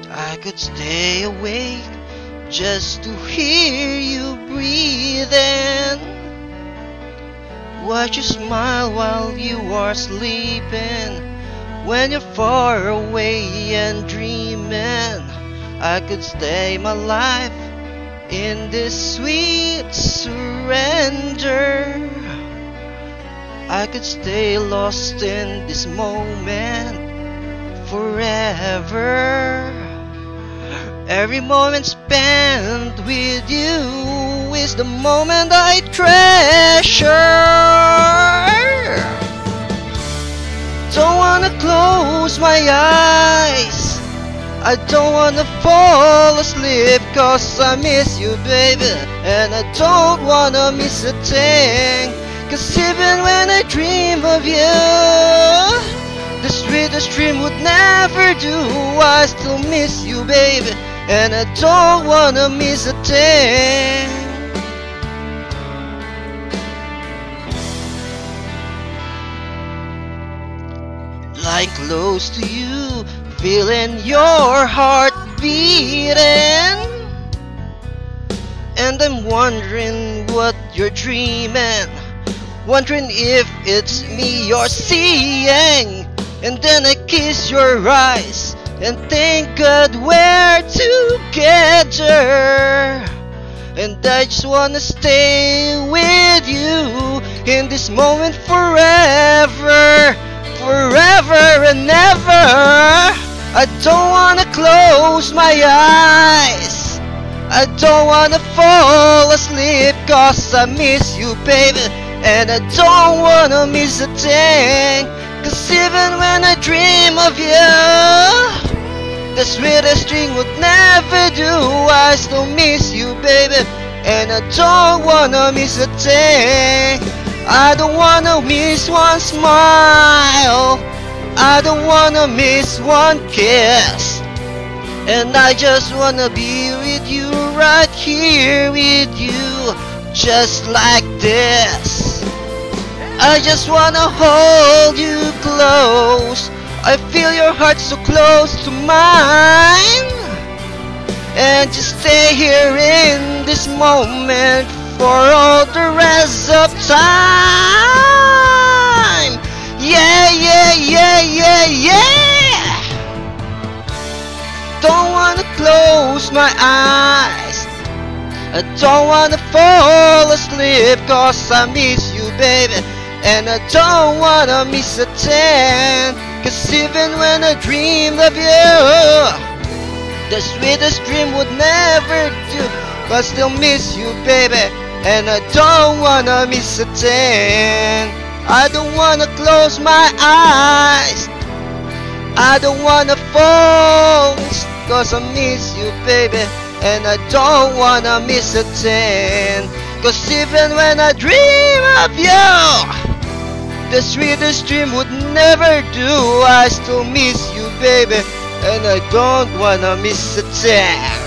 I could stay awake just to hear you breathing. Watch you smile while you are sleeping. When you're far away and dreaming, I could stay my life in this sweet surrender. I could stay lost in this moment forever. Every moment spent with you is the moment I treasure. Don't wanna close my eyes, I don't wanna fall asleep, 'cause I miss you, baby, and I don't wanna miss a thing. 'Cause even when I dream of you, the sweetest dream would never do. I still miss you, baby, and I don't wanna miss a thing. Lying close to you, feeling your heart beating, and I'm wondering what you're dreaming, wondering if it's me you're seeing. And then I kiss your eyes and thank God we're together. And I just wanna stay with you in this moment forever, forever and ever. I don't wanna close my eyes, I don't wanna fall asleep, 'cause I miss you, baby, and I don't wanna miss a thing. 'Cause even when I dream of you, the sweetest thing would never do. I still miss you, baby, and I don't wanna miss a thing. I don't wanna miss one smile, I don't wanna miss one kiss, and I just wanna be with you, right here with you, just like this. I just wanna hold you close, I feel your heart so close to mine, and just stay here in this moment for all the rest of time. Yeah, yeah, yeah, yeah, yeah. Don't wanna close my eyes, I don't wanna fall asleep, 'cause I miss you, baby, and I don't wanna miss a thing. 'Cause even when I dream of you, the sweetest dream would never do. But I still miss you, baby, and I don't wanna miss a thing. I don't wanna close my eyes, I don't wanna fall, 'cause I miss you, baby, and I don't wanna miss a thing. 'Cause even when I dream of you, the sweetest dream would never do. I still miss you, baby, and I don't wanna miss a thing.